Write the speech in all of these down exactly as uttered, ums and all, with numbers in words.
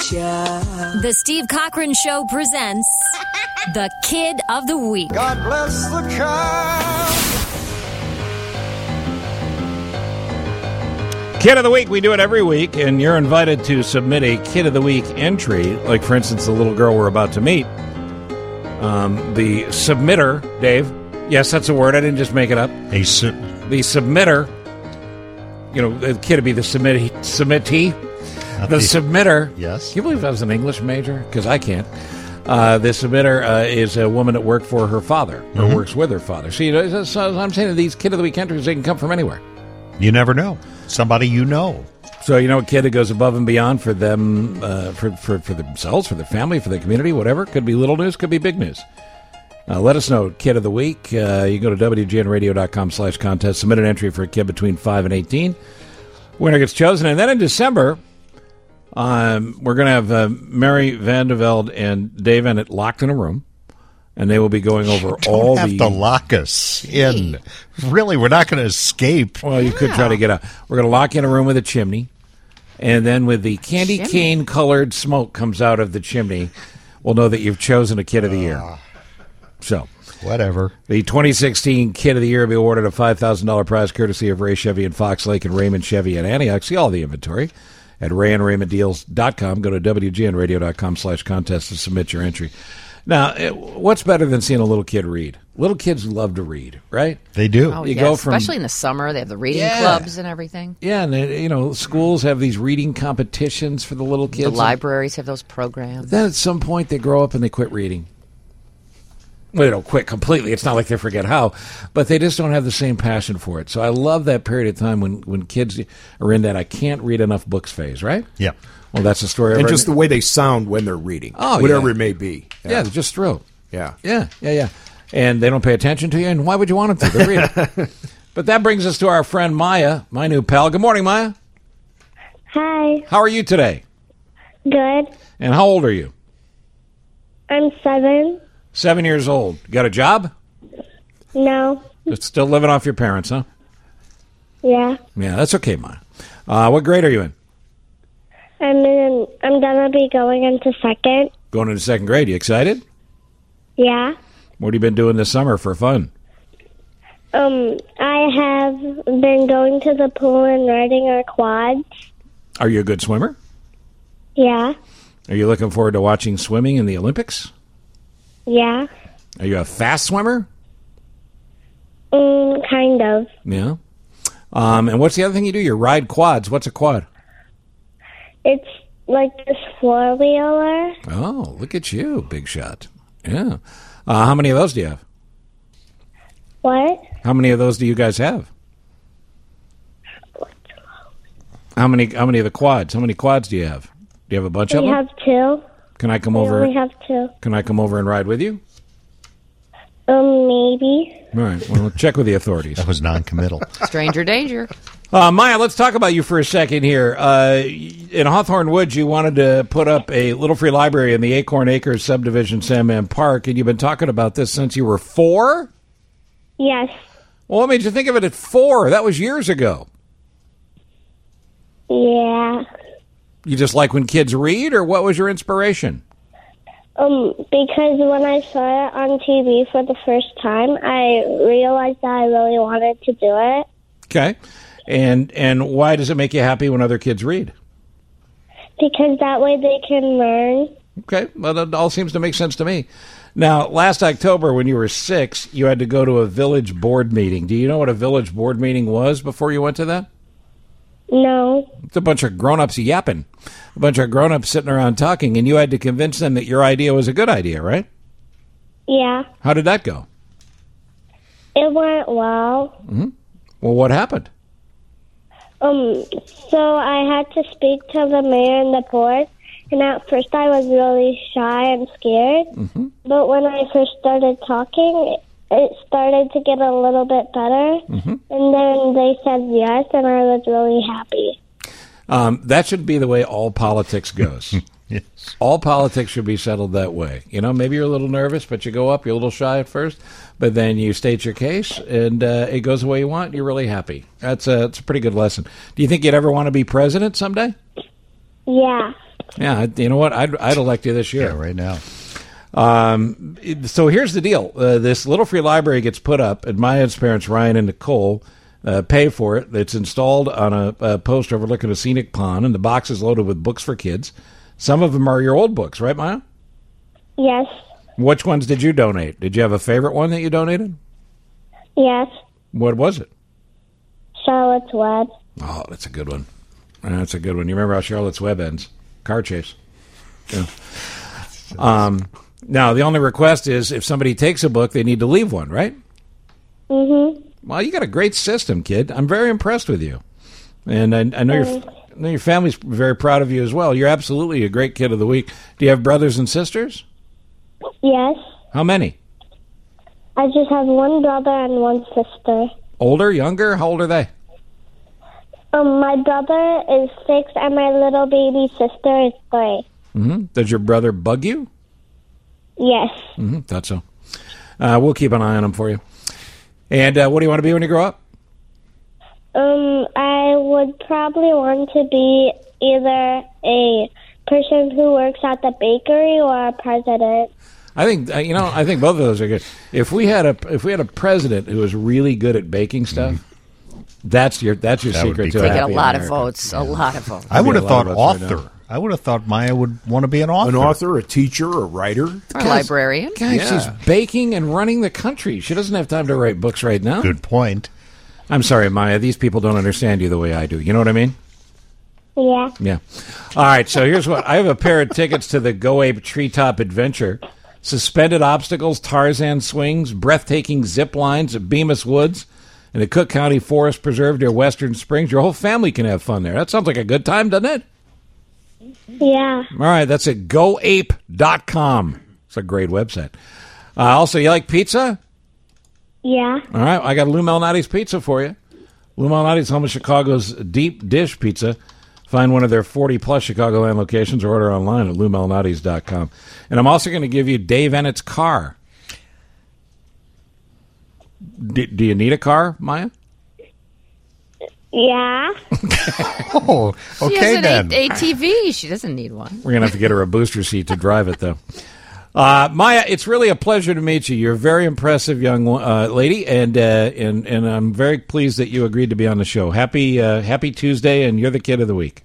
child. The Steve Cochran Show presents the Kid of the Week. God bless the child. Kid of the Week, we do it every week, and you're invited to submit a Kid of the Week entry, like, for instance, the little girl we're about to meet. Um, the submitter, Dave, yes, that's a word, I didn't just make it up. A su- The submitter, you know, the kid would be the submittee, submittee. The, the submitter, yes. Can you believe I was an English major? Because I can't. Uh, the submitter uh, is a woman that worked for her father, or Mm-hmm. works with her father. So, you know, so I'm saying that these Kid of the Week entries, they can come from anywhere. You never know. Somebody you know. So, you know, a kid that goes above and beyond for them, uh, for, for, for themselves, for their family, for their community, whatever. Could be little news, could be big news. Uh, let us know, Kid of the Week. Uh, you go to W G N radio dot com slash contest. Submit an entry for a kid between five and eighteen. Winner gets chosen. And then in December, um, we're going to have uh, Mary Vandevelde and Dave Ennett locked in a room. And they will be going over Don't all have the... to lock us in. Really, we're not going to escape. Well, you could try to get out. We're going to lock in a room with a chimney. And then with the candy Chimney. cane-colored smoke comes out of the chimney, we'll know that you've chosen a Kid of the Year. So, Whatever. the twenty sixteen Kid of the Year will be awarded a five thousand dollars prize courtesy of Ray Chevy in Fox Lake and Raymond Chevy in Antioch. See all the inventory at ray and raymond deals dot com. Go to W G N radio dot com slash contest to submit your entry. Now, it, what's better than seeing a little kid read? Little kids love to read, right? They do. Oh, You yes, go from- especially in the summer. They have the reading Yeah. clubs and everything. Yeah, and, they, you know, schools have these reading competitions for the little kids. The libraries have those programs. Then at some point they grow up and they quit reading. Well, they don't quit completely. It's not like they forget how, but they just don't have the same passion for it. So I love that period of time when, when kids are in that I can't read enough books phase, right? Yeah. Well, that's the story. And of just the way they sound when they're reading, Oh, whatever yeah. it may be. yeah, they're just thrilled. Yeah. Yeah, yeah, yeah. And they don't pay attention to you, and why would you want them to? They're reading. But that brings us to our friend Maya, my new pal. Good morning, Maya. Hi, How are you today? good. And how old are you? I'm seven. Seven years old. You got a job? No. Just still living off your parents, huh? Yeah. Yeah, that's okay, Maya. Uh, what grade are you in? I'm in, I'm gonna be going into second. Going into second grade. You excited? Yeah. What have you been doing this summer for fun? Um, I have been going to the pool and riding our quads. Are you a good swimmer? Yeah. Are you looking forward to watching swimming in the Olympics? Yeah. Are you a fast swimmer? Mm, kind of. Yeah. Um, and what's the other thing you do? You ride quads. What's a quad? It's like this four-wheeler. Oh, look at you, big shot. Yeah. Uh, how many of those do you have? What? How many of those do you guys have? How many? How many of the quads? How many quads do you have? Do you have a bunch of We them? have two. Can I come We over? only have two. Can I come over and ride with you? Um, maybe. All right. Well, let's check with the authorities. That was non-committal. Stranger danger. Uh, Maya, let's talk about you for a second here. Uh, in Hawthorne Woods, you wanted to put up a little free library in the Acorn Acres subdivision, Sandman Park, and you've been talking about this since you were four? Yes. Well, what made you think of it at four? That was years ago. Yeah. You just like when kids read, or what was your inspiration? Um, because when I saw it on T V for the first time, I realized that I really wanted to do it. Okay. And and why does it make you happy when other kids read? Because that way they can learn. Okay. Well, that all seems to make sense to me. Now, last October, when you were six, you had to go to a village board meeting. Do you know what a village board meeting was before you went to that? No. It's a bunch of grown-ups yapping, a bunch of grown-ups sitting around talking, and you had to convince them that your idea was a good idea, right? Yeah. How did that go? It went well. Well, what happened? Um, so I had to speak to the mayor and the board, and at first I was really shy and scared. Mm-hmm. But when I first started talking, it started to get a little bit better. Mm-hmm. And then they said yes, and I was really happy. Um, that should be the way all politics goes. Yes. All politics should be settled that way. You know, maybe you're a little nervous, but you go up, you're a little shy at first, but then you state your case, and uh, it goes the way you want, you're really happy. That's a, that's a pretty good lesson. Do you think you'd ever want to be president someday? Yeah. Yeah, you know what? I'd, I'd elect you this year. Yeah, right now. Um, it- so here's the deal. Uh, this little free library gets put up, and Maya's parents, Ryan and Nicole, uh, pay for it. It's installed on a, a post overlooking a scenic pond, and the box is loaded with books for kids. Some of them are your old books, right, Maya? Yes. Which ones did you donate? Did you have a favorite one that you donated? Yes. What was it? Charlotte's Web. Oh, that's a good one. That's a good one. You remember how Charlotte's Web ends? Car chase. Yeah. Um, now, the only request is if somebody takes a book, they need to leave one, right? Mm-hmm. Well, you got a great system, kid. I'm very impressed with you. And I, I know your I know your family's very proud of you as well. You're absolutely a great kid of the week. Do you have brothers and sisters? Yes. How many? I just have one brother and one sister. Older, younger? How old are they? Um, my brother is six and my little baby sister is three. Mm-hmm. Does your brother bug you? Yes. Mm-hmm. Thought so. Uh, we'll keep an eye on him for you. And uh, what do you want to be when you grow up? Um, I would probably want to be either a person who works at the bakery or a president. I think uh, you know. I think both of those are good. If we had a if we had a president who was really good at baking stuff, mm-hmm. that's your that's your That would secret be to good. a They get a happy lot America. of votes. A lot of votes. I would have a lot thought of us right author. I would have thought Maya would want to be an author. An author, a teacher, a writer. Or a librarian. Guys, Yeah. she's baking and running the country. She doesn't have time to write books right now. Good point. I'm sorry, Maya. These people don't understand you the way I do. You know what I mean? Yeah. Yeah. All right, so here's what. I have a pair of tickets to the Go Ape Treetop Adventure. Suspended obstacles, Tarzan swings, breathtaking zip lines at Bemis Woods and the Cook County Forest Preserve near Western Springs. Your whole family can have fun there. That sounds like a good time, doesn't it? Yeah. All right, that's at go ape dot com. It's a great website. Uh, also, you like pizza? Yeah. All right, I got Lou Malnati's Pizza for you. Lou Malnati's home of Chicago's deep dish pizza. Find one of their forty-plus Chicagoland locations or order online at lou malnatis dot com. And I'm also going to give you Dave Ennett's car. D- do you need a car, Maya? Yeah. Oh, She okay has then. an A- ATV. She doesn't need one. We're going to have to get her a booster seat to drive it, though. Uh, Maya, it's really a pleasure to meet you. You're a very impressive young uh, lady, and uh, and and I'm very pleased that you agreed to be on the show. Happy uh, Happy Tuesday, and you're the kid of the week.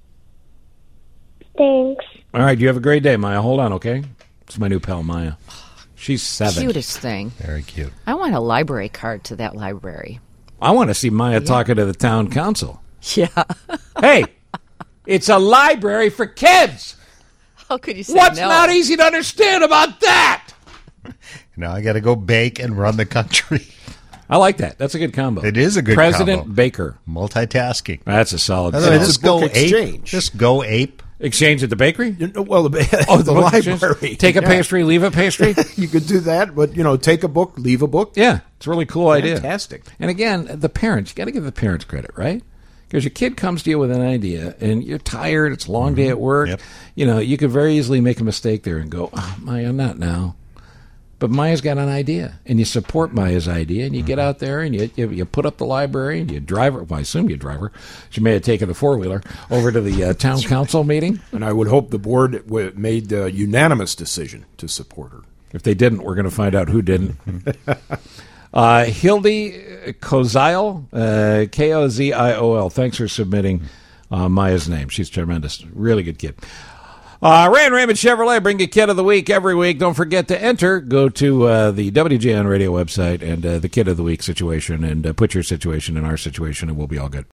Thanks. All right, you have a great day, Maya. Hold on, okay? It's my new pal, Maya. She's seven. Cutest thing. Very cute. I want a library card to that library. I want to see Maya talking to the town council. Yeah. Hey, it's a library for kids. How could you say What's no? not easy to understand about that? Now I got to go bake and run the country. I like that. That's a good combo. It is a good President combo. Baker. Multitasking. That's a solid. By the way, combo. It's just a book go exchange. ape. Just go ape. Exchange at the bakery? You know, well, the, Oh, the book exchange? library. Take a Yeah. pastry, leave a pastry? You could do that, but, you know, take a book, leave a book. Yeah, it's a really cool idea. Fantastic. And again, the parents, you got to give the parents credit, right? Because your kid comes to you with an idea, and you're tired, it's a long day at work. Yep. You know, you could very easily make a mistake there and go, oh, Maya, not now. But Maya's got an idea, and you support Maya's idea, and you get out there, and you, you you put up the library, and you drive her. Well, I assume you drive her. She may have taken the four-wheeler over to the uh, town council meeting. And I would hope the board w- made a unanimous decision to support her. If they didn't, we're going to find out who didn't. uh, Hildy Koziol, uh, K O Z I O L. Thanks for submitting uh, Maya's name. She's tremendous. Really good kid. Uh, Ray and Raymond Chevrolet bring you Kid of the Week every week. Don't forget to enter. Go to uh, the W G N Radio website and uh, the Kid of the Week situation and uh, put your situation in our situation, and we'll be all good.